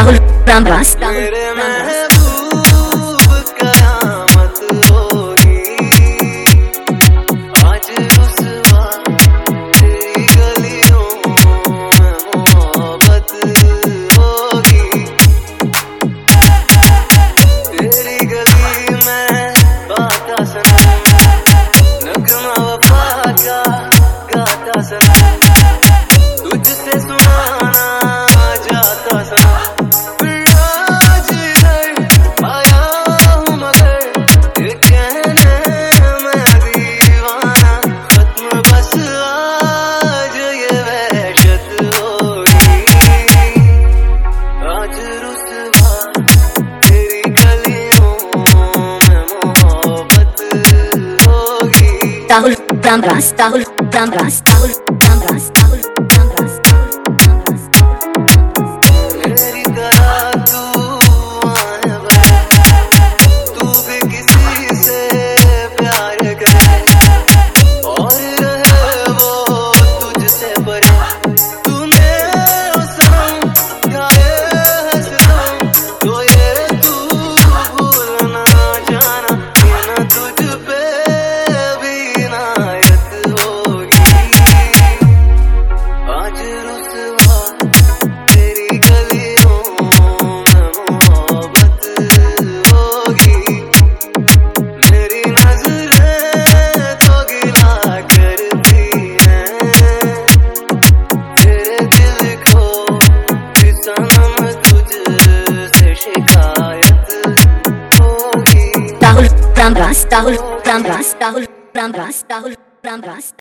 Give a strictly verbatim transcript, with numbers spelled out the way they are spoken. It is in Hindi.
राहुल रामदास मेरे महबूब कयामत होगी आज रुसवा तेरी गलियों में मोहब्बत होगी। तेरी गली में बाता सनम नगमा वफा का गाता सनम तुझसे सुनाना जाता सनम। राहुल रामदास राहुल रामदास राहुल रामदास राहुल रामदास मेरी तरह तू आने वाला तू भी किसी से प्यार करे और रहे वो तुझसे परे। तूने सनम गाए हंसम तो ये तू भूल ना जाना ये ना तुझ पे आज रुसवा तेरी गलियों में मोहब्बत होगी। मेरी नजरें तो गिला करती हैं तेरे दिल को कि सनम तुझसे शिकायत होगी। राहुल रामदास राहुल रामदास राहुल रामदास राहुल रामदास।